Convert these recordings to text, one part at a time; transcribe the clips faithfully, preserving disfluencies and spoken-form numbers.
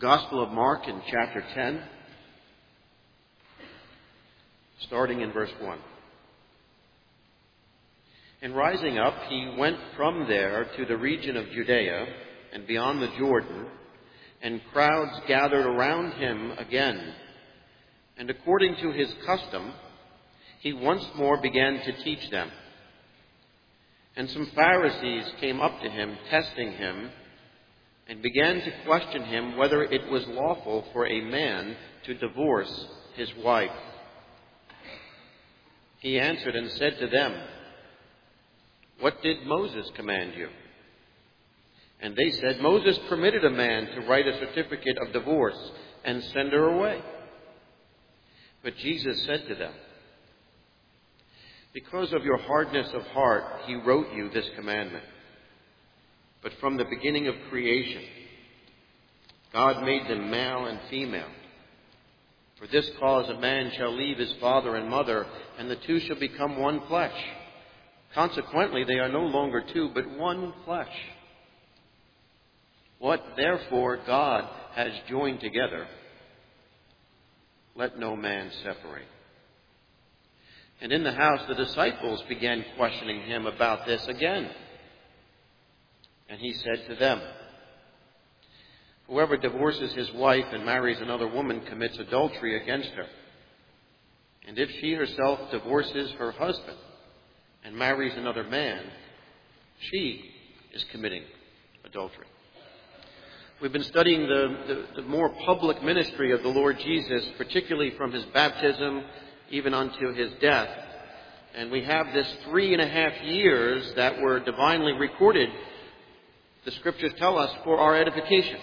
Gospel of Mark in chapter ten, starting in verse one. And rising up, he went from there to the region of Judea and beyond the Jordan, and crowds gathered around him again. And according to his custom, he once more began to teach them. And some Pharisees came up to him, testing him, and began to question him whether it was lawful for a man to divorce his wife. He answered and said to them, "What did Moses command you?" And they said, "Moses permitted a man to write a certificate of divorce and send her away." But Jesus said to them, "Because of your hardness of heart, he wrote you this commandment. But from the beginning of creation, God made them male and female. For this cause a man shall leave his father and mother, and the two shall become one flesh. Consequently, they are no longer two, but one flesh. What therefore God has joined together, let no man separate." And in the house the disciples began questioning him about this again. And he said to them, "Whoever divorces his wife and marries another woman commits adultery against her. And if she herself divorces her husband and marries another man, she is committing adultery." We've been studying the, the, the more public ministry of the Lord Jesus, particularly from his baptism even unto his death. And we have this three and a half years that were divinely recorded, the Scriptures tell us, for our edification.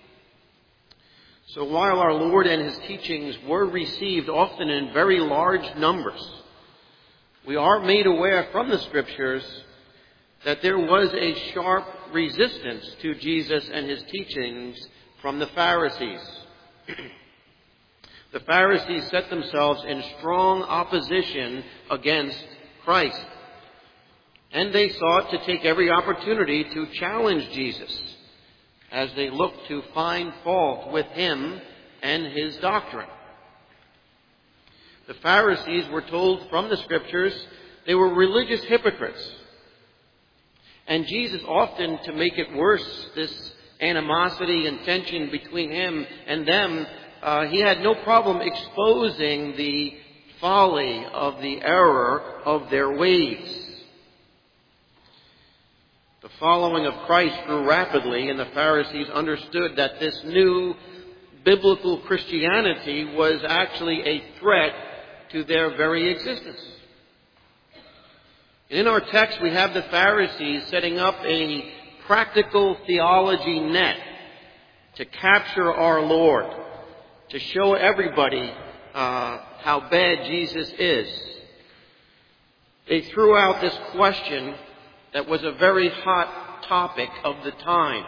So while our Lord and his teachings were received often in very large numbers, we are made aware from the Scriptures that there was a sharp resistance to Jesus and his teachings from the Pharisees. The Pharisees set themselves in strong opposition against Christ. And they sought to take every opportunity to challenge Jesus as they looked to find fault with him and his doctrine. The Pharisees were told from the Scriptures they were religious hypocrites. And Jesus often, to make it worse, this animosity and tension between him and them, uh, he had no problem exposing the folly of the error of their ways. The following of Christ grew rapidly, and the Pharisees understood that this new biblical Christianity was actually a threat to their very existence. In our text, we have the Pharisees setting up a practical theology net to capture our Lord, to show everybody uh, how bad Jesus is. They threw out this question that was a very hot topic of the time.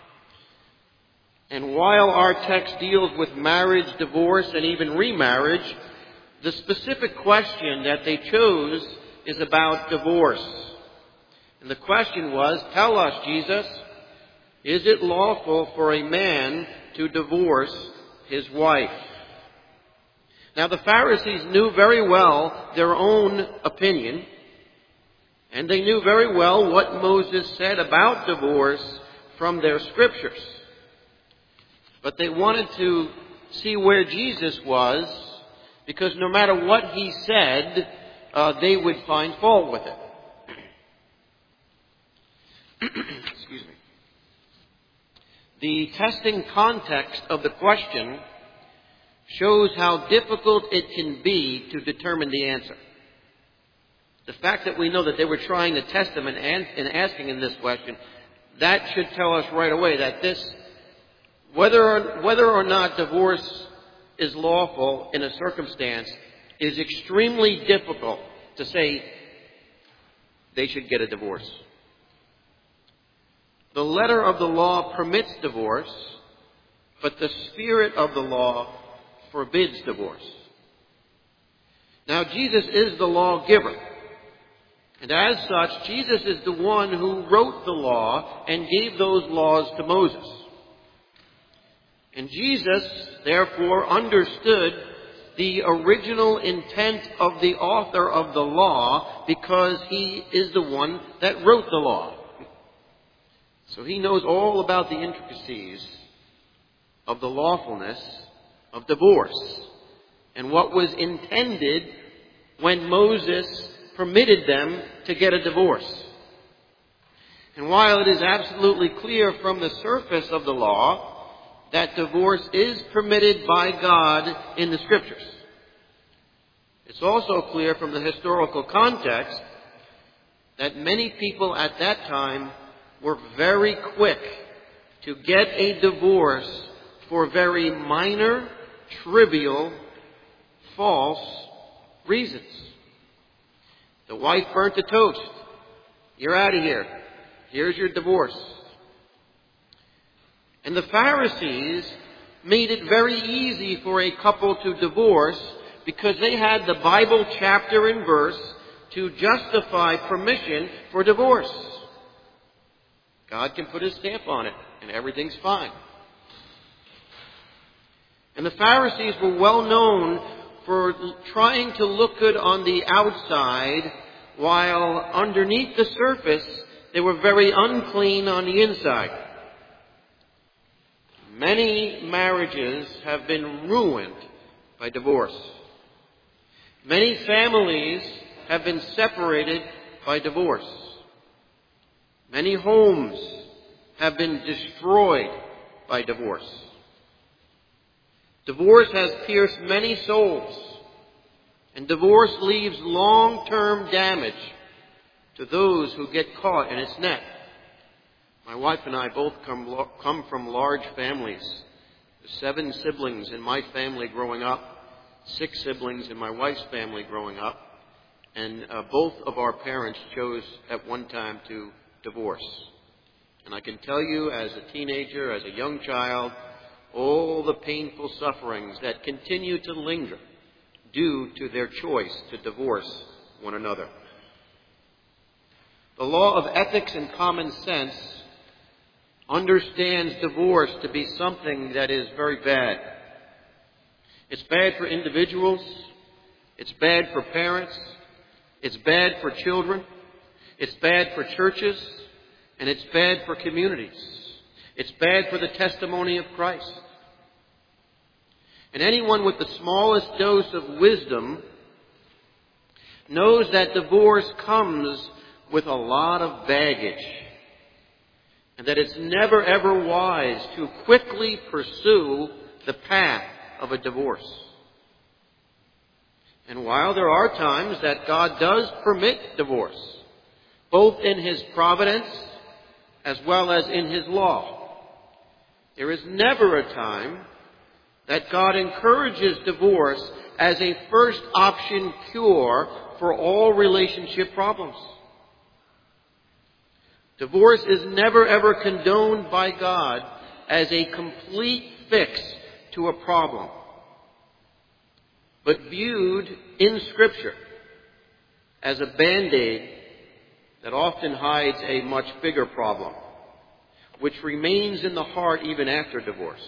And while our text deals with marriage, divorce, and even remarriage, the specific question that they chose is about divorce. And the question was, "Tell us, Jesus, is it lawful for a man to divorce his wife?" Now, the Pharisees knew very well their own opinion, and they knew very well what Moses said about divorce from their Scriptures. But they wanted to see where Jesus was, because no matter what he said, uh, they would find fault with it. Excuse me. The testing context of the question shows how difficult it can be to determine the answer. The fact that we know that they were trying to test him and, and asking him this question, that should tell us right away that this, whether or, whether or not divorce is lawful in a circumstance, is extremely difficult to say they should get a divorce. The letter of the law permits divorce, but the spirit of the law forbids divorce. Now, Jesus is the lawgiver. And as such, Jesus is the one who wrote the law and gave those laws to Moses. And Jesus, therefore, understood the original intent of the author of the law because he is the one that wrote the law. So he knows all about the intricacies of the lawfulness of divorce and what was intended when Moses permitted them to get a divorce. And while it is absolutely clear from the surface of the law that divorce is permitted by God in the Scriptures, it's also clear from the historical context that many people at that time were very quick to get a divorce for very minor, trivial, false reasons. The wife burnt the toast. You're out of here. Here's your divorce. And the Pharisees made it very easy for a couple to divorce because they had the Bible chapter and verse to justify permission for divorce. God can put his stamp on it and everything's fine. And the Pharisees were well known for trying to look good on the outside while underneath the surface they were very unclean on the inside. Many marriages have been ruined by divorce. Many families have been separated by divorce. Many homes have been destroyed by divorce. Divorce has pierced many souls, and divorce leaves long-term damage to those who get caught in its net. My wife and I both come, come from large families. Seven siblings in my family growing up, six siblings in my wife's family growing up, and uh, both of our parents chose at one time to divorce. And I can tell you, as a teenager, as a young child, all the painful sufferings that continue to linger due to their choice to divorce one another. The law of ethics and common sense understands divorce to be something that is very bad. It's bad for individuals. It's bad for parents. It's bad for children. It's bad for churches. And it's bad for communities. It's bad for the testimony of Christ. And anyone with the smallest dose of wisdom knows that divorce comes with a lot of baggage, and that it's never ever wise to quickly pursue the path of a divorce. And while there are times that God does permit divorce, both in his providence as well as in his law, there is never a time that God encourages divorce as a first option cure for all relationship problems. Divorce is never ever condoned by God as a complete fix to a problem, but viewed in Scripture as a Band-Aid that often hides a much bigger problem, which remains in the heart even after divorce.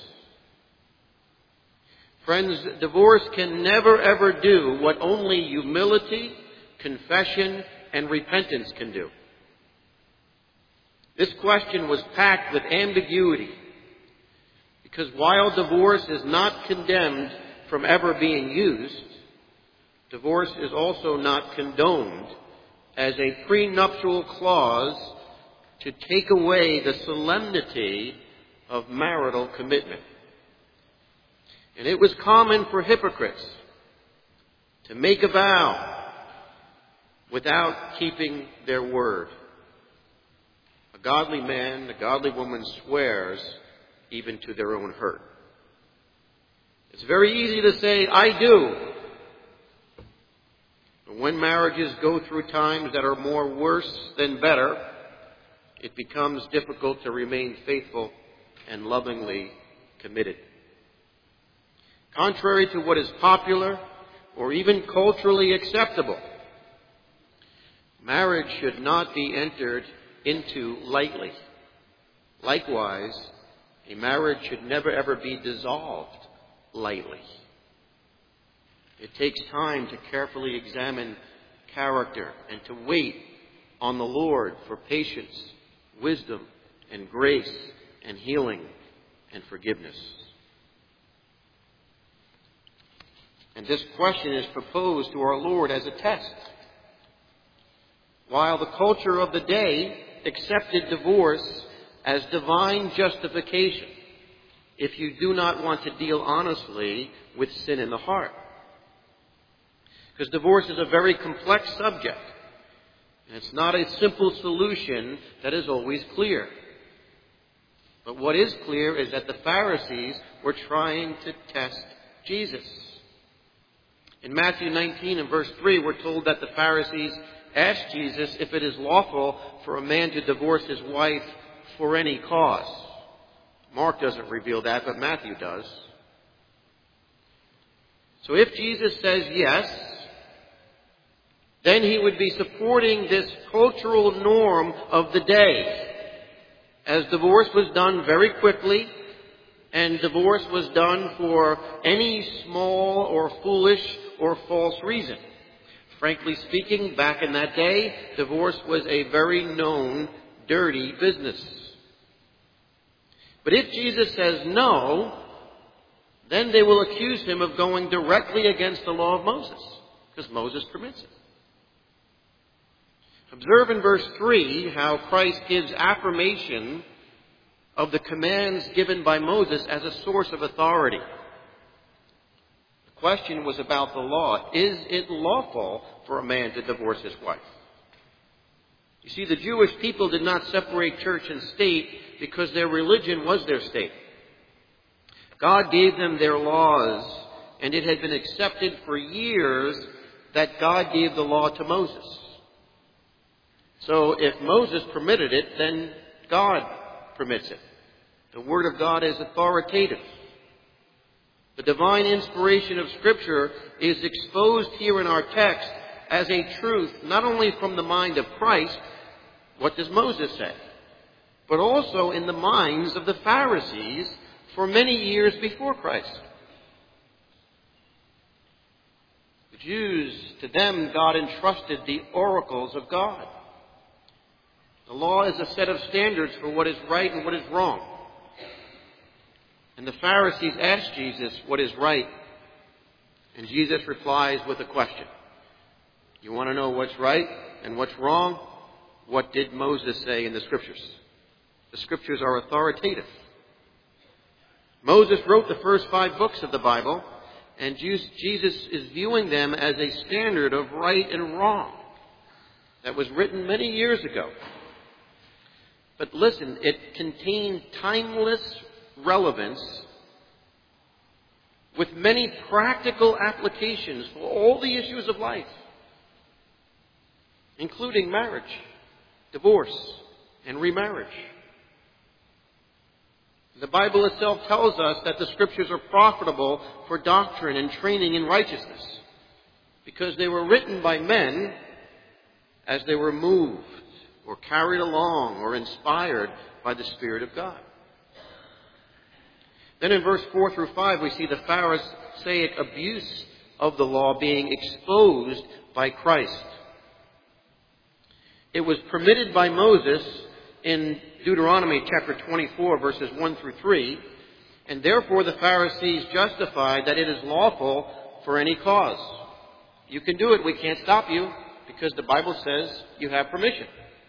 Friends, divorce can never ever do what only humility, confession, and repentance can do. This question was packed with ambiguity, because while divorce is not condemned from ever being used, divorce is also not condoned as a prenuptial clause to take away the solemnity of marital commitment. And it was common for hypocrites to make a vow without keeping their word. A godly man, a godly woman swears even to their own hurt. It's very easy to say, I do. But when marriages go through times that are more worse than better, it becomes difficult to remain faithful and lovingly committed. Contrary to what is popular or even culturally acceptable, marriage should not be entered into lightly. Likewise, A marriage should never ever be dissolved lightly. It takes time to carefully examine character and to wait on the Lord for patience, wisdom, and grace, and healing, and forgiveness. And this question is proposed to our Lord as a test. While the culture of the day accepted divorce as divine justification if you do not want to deal honestly with sin in the heart. Because divorce is a very complex subject, and it's not a simple solution that is always clear. But what is clear is that the Pharisees were trying to test Jesus. In Matthew nineteen and verse three, we're told that the Pharisees asked Jesus if it is lawful for a man to divorce his wife for any cause. Mark doesn't reveal that, but Matthew does. So if Jesus says yes, then he would be supporting this cultural norm of the day, as divorce was done very quickly, and divorce was done for any small or foolish or false reason. Frankly speaking, back in that day, divorce was a very known, dirty business. But if Jesus says no, then they will accuse him of going directly against the law of Moses, because Moses permits it. Observe in verse three how Christ gives affirmation of the commands given by Moses as a source of authority. The question was about the law. Is it lawful for a man to divorce his wife? You see, the Jewish people did not separate church and state because their religion was their state. God gave them their laws, and it had been accepted for years that God gave the law to Moses. So if Moses permitted it, then God permits it. The Word of God is authoritative. The divine inspiration of Scripture is exposed here in our text as a truth, not only from the mind of Christ, what does Moses say, but also in the minds of the Pharisees for many years before Christ. The Jews, to them, God entrusted the oracles of God. The law is a set of standards for what is right and what is wrong. And the Pharisees asked Jesus what is right. And Jesus replies with a question. You want to know what's right and what's wrong? What did Moses say in the Scriptures? The Scriptures are authoritative. Moses wrote the first five books of the Bible, and Jesus is viewing them as a standard of right and wrong that was written many years ago. But listen, it contained timeless relevance with many practical applications for all the issues of life, including marriage, divorce, and remarriage. The Bible itself tells us that the Scriptures are profitable for doctrine and training in righteousness because they were written by men as they were moved or carried along or inspired by the Spirit of God. Then in verse four through five, we see the Pharisaic abuse of the law being exposed by Christ. It was permitted by Moses in Deuteronomy chapter twenty-four, verses one through three, and therefore the Pharisees justified that it is lawful for any cause. You can do it, we can't stop you, because the Bible says you have permission.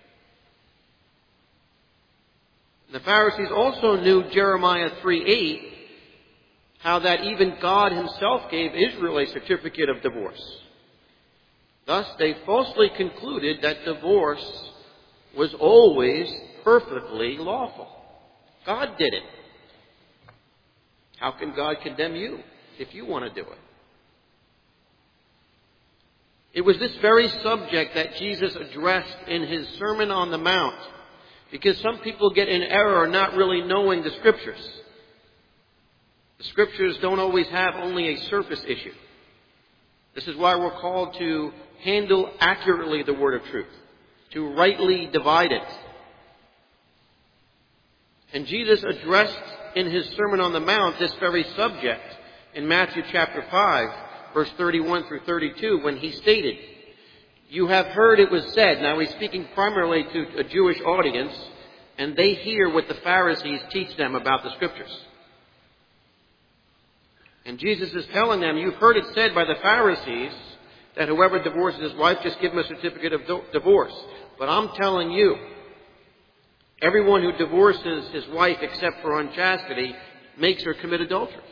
The Pharisees also knew Jeremiah three eight, how that even God himself gave Israel a certificate of divorce. Thus, they falsely concluded that divorce was always perfectly lawful. God did it. How can God condemn you if you want to do it? It was this very subject that Jesus addressed in his Sermon on the Mount, because some people get in error not really knowing the Scriptures. The Scriptures don't always have only a surface issue. This is why we're called to handle accurately the word of truth, to rightly divide it. And Jesus addressed in his Sermon on the Mount this very subject in Matthew chapter five, verse thirty-one through thirty-two, when he stated, "You have heard it was said." Now he's speaking primarily to a Jewish audience, and they hear what the Pharisees teach them about the Scriptures. And Jesus is telling them, "You've heard it said by the Pharisees that whoever divorces his wife, just give him a certificate of divorce. But I'm telling you, everyone who divorces his wife except for unchastity makes her commit adultery."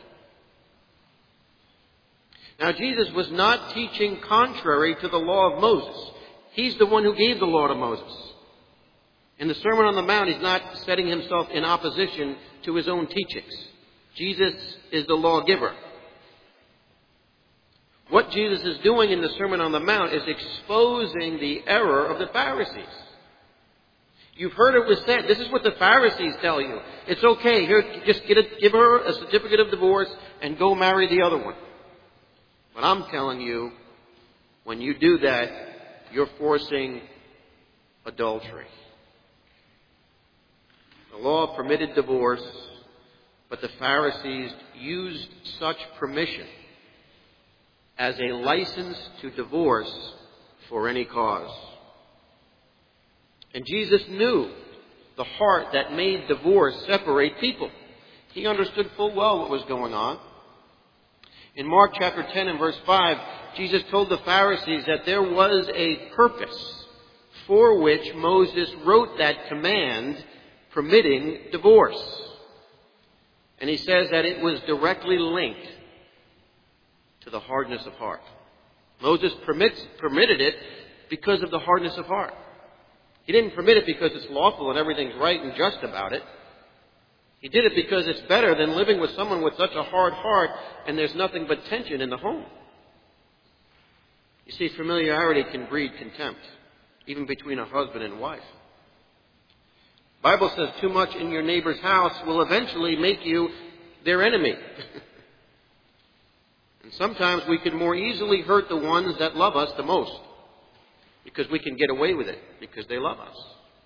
Now, Jesus was not teaching contrary to the law of Moses. He's the one who gave the law to Moses. In the Sermon on the Mount, he's not setting himself in opposition to his own teachings. Jesus is the lawgiver. What Jesus is doing in the Sermon on the Mount is exposing the error of the Pharisees. You've heard it was said. This is what the Pharisees tell you. It's okay. Here, just get a, give her a certificate of divorce and go marry the other one. But I'm telling you, when you do that, you're forcing adultery. The law permitted divorce, but the Pharisees used such permission as a license to divorce for any cause. And Jesus knew the heart that made divorce separate people. He understood full well what was going on. In Mark chapter ten and verse five, Jesus told the Pharisees that there was a purpose for which Moses wrote that command permitting divorce. And he says that it was directly linked to the hardness of heart. Moses permits, permitted it because of the hardness of heart. He didn't permit it because it's lawful and everything's right and just about it. He did it because it's better than living with someone with such a hard heart and there's nothing but tension in the home. You see, familiarity can breed contempt, even between a husband and wife. The Bible says too much in your neighbor's house will eventually make you their enemy. And sometimes we can more easily hurt the ones that love us the most because we can get away with it because they love us.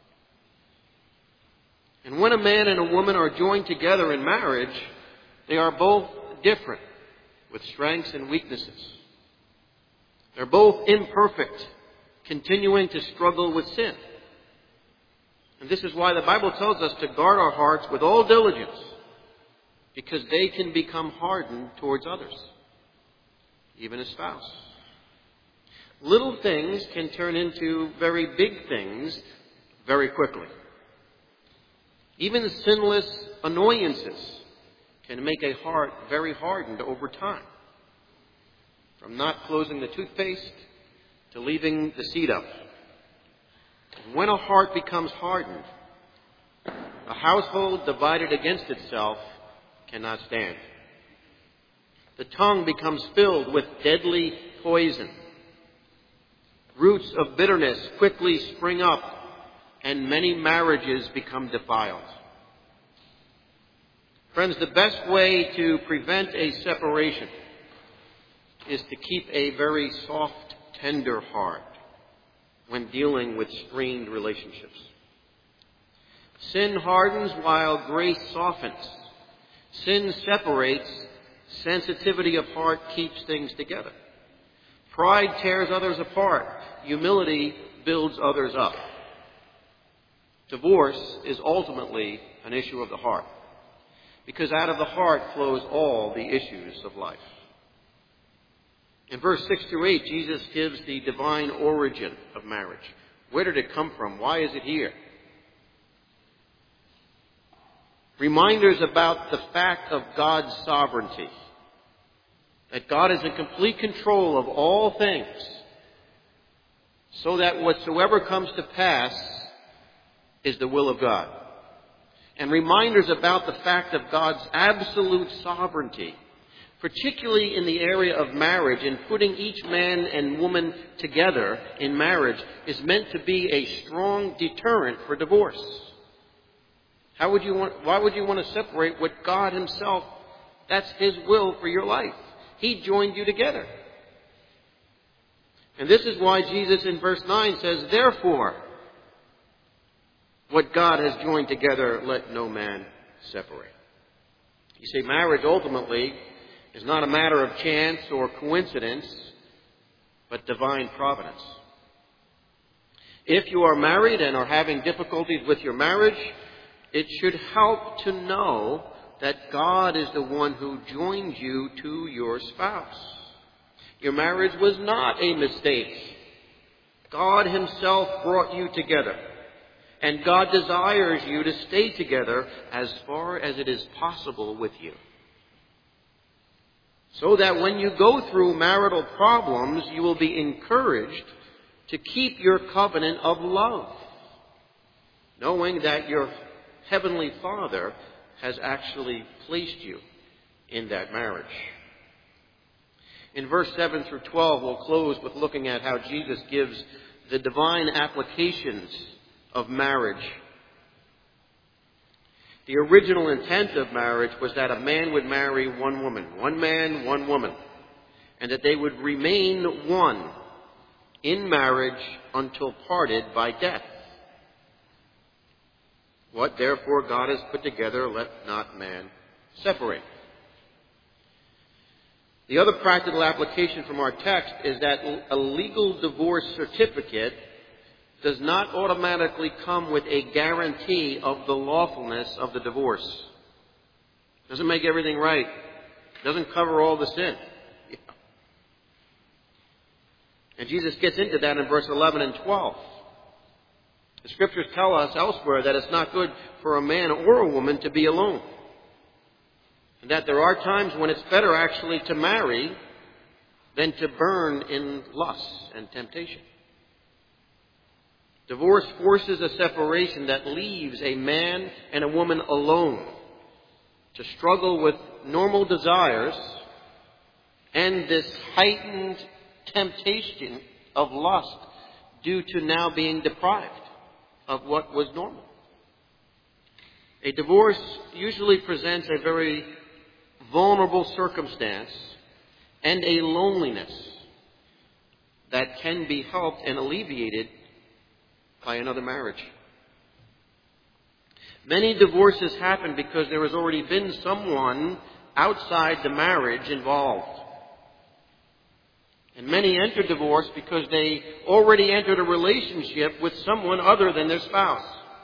And when a man and a woman are joined together in marriage, they are both different with strengths and weaknesses. They're both imperfect, continuing to struggle with sin. And this is why the Bible tells us to guard our hearts with all diligence, because they can become hardened towards others, even a spouse. Little things can turn into very big things very quickly. Even sinless annoyances can make a heart very hardened over time. From not closing the toothpaste to leaving the seat up. When a heart becomes hardened, a household divided against itself cannot stand. The tongue becomes filled with deadly poison. Roots of bitterness quickly spring up, and many marriages become defiled. Friends, the best way to prevent a separation is to keep a very soft, tender heart when dealing with strained relationships. Sin hardens while grace softens. Sin separates. Sensitivity of heart keeps things together. Pride tears others apart. Humility builds others up. Divorce is ultimately an issue of the heart, because out of the heart flows all the issues of life. In verse six through eight, Jesus gives the divine origin of marriage. Where did it come from? Why is it here? Reminders about the fact of God's sovereignty. That God is in complete control of all things, so that whatsoever comes to pass is the will of God. And reminders about the fact of God's absolute sovereignty, particularly in the area of marriage, and putting each man and woman together in marriage is meant to be a strong deterrent for divorce. How would you want, why would you want to separate what God Himself, that's His will for your life? He joined you together. And this is why Jesus in verse nine says, therefore, what God has joined together, let no man separate. You see, marriage ultimately is not a matter of chance or coincidence, but divine providence. If you are married and are having difficulties with your marriage, it should help to know that God is the one who joined you to your spouse. Your marriage was not a mistake. God Himself brought you together. And God desires you to stay together as far as it is possible with you. So that when you go through marital problems, you will be encouraged to keep your covenant of love, knowing that your Heavenly Father has actually placed you in that marriage. In verse seven through twelve, we'll close with looking at how Jesus gives the divine applications of marriage. The original intent of marriage was that a man would marry one woman, one man, one woman, and that they would remain one in marriage until parted by death. What therefore God has put together, let not man separate. The other practical application from our text is that a legal divorce certificate does not automatically come with a guarantee of the lawfulness of the divorce. Doesn't make everything right. Doesn't cover all the sin. Yeah. And Jesus gets into that in verse eleven and twelve. The Scriptures tell us elsewhere that it's not good for a man or a woman to be alone. And that there are times when it's better actually to marry than to burn in lust and temptation. Divorce forces a separation that leaves a man and a woman alone to struggle with normal desires and this heightened temptation of lust due to now being deprived of what was normal. A divorce usually presents a very vulnerable circumstance and a loneliness that can be helped and alleviated by another marriage. Many divorces happen because there has already been someone outside the marriage involved. And many enter divorce because they already entered a relationship with someone other than their spouse.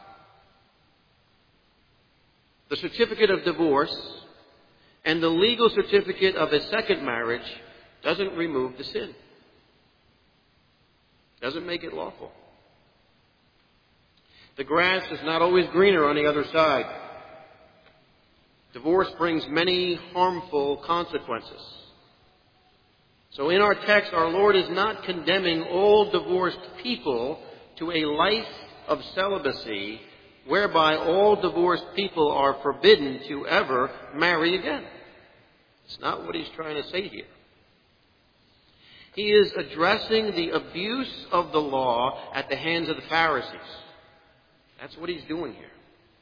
The certificate of divorce and the legal certificate of a second marriage doesn't remove the sin. Doesn't make it lawful. The grass is not always greener on the other side. Divorce brings many harmful consequences. So in our text, our Lord is not condemning all divorced people to a life of celibacy whereby all divorced people are forbidden to ever marry again. It's not what He's trying to say here. He is addressing the abuse of the law at the hands of the Pharisees. That's what He's doing here.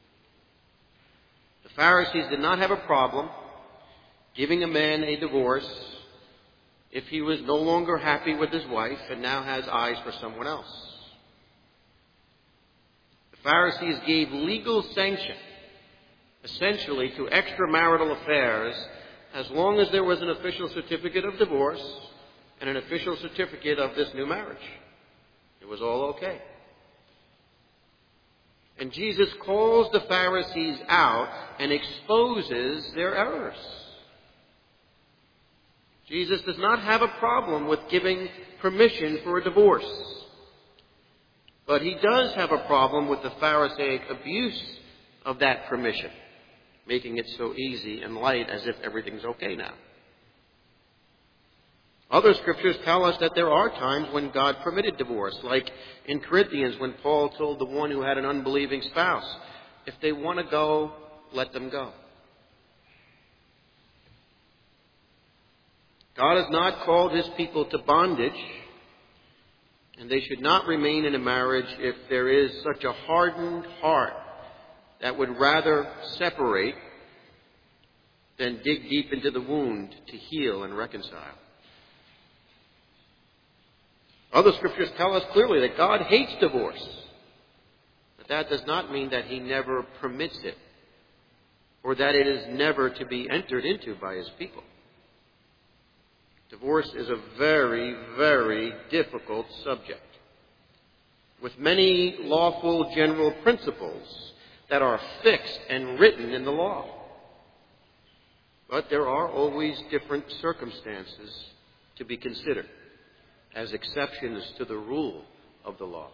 The Pharisees did not have a problem giving a man a divorce if he was no longer happy with his wife and now has eyes for someone else. The Pharisees gave legal sanction, essentially, to extramarital affairs as long as there was an official certificate of divorce and an official certificate of this new marriage. It was all okay. And Jesus calls the Pharisees out and exposes their errors. Jesus does not have a problem with giving permission for a divorce. But He does have a problem with the Pharisaic abuse of that permission, making it so easy and light as if everything's okay now. Other scriptures tell us that there are times when God permitted divorce, like in Corinthians when Paul told the one who had an unbelieving spouse, if they want to go, let them go. God has not called His people to bondage, and they should not remain in a marriage if there is such a hardened heart that would rather separate than dig deep into the wound to heal and reconcile. Other scriptures tell us clearly that God hates divorce, but that does not mean that He never permits it. or that it is never to be entered into by his people. Divorce is a very, very difficult subject, with many lawful general principles that are fixed and written in the law. But there are always different circumstances to be considered as exceptions to the rule of the law.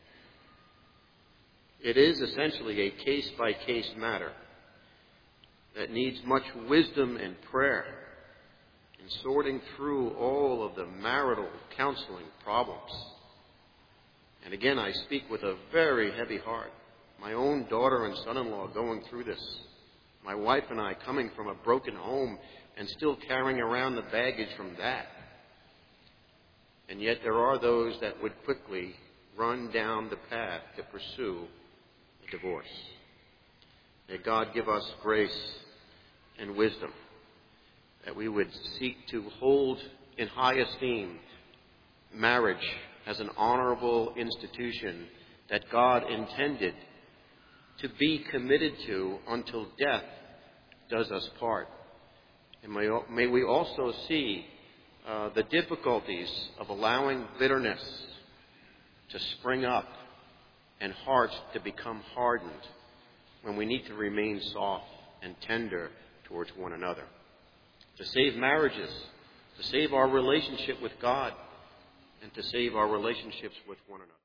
It is essentially a case-by-case matter that needs much wisdom and prayer in sorting through all of the marital counseling problems. And again, I speak with a very heavy heart. My own daughter and son-in-law going through this. My wife and I coming from a broken home and still carrying around the baggage from that. And yet there are those that would quickly run down the path to pursue a divorce. May God give us grace and wisdom, that we would seek to hold in high esteem marriage as an honorable institution that God intended to be committed to until death does us part. And may, may we also see uh, the difficulties of allowing bitterness to spring up and hearts to become hardened when we need to remain soft and tender towards one another. To save marriages, to save our relationship with God, and to save our relationships with one another.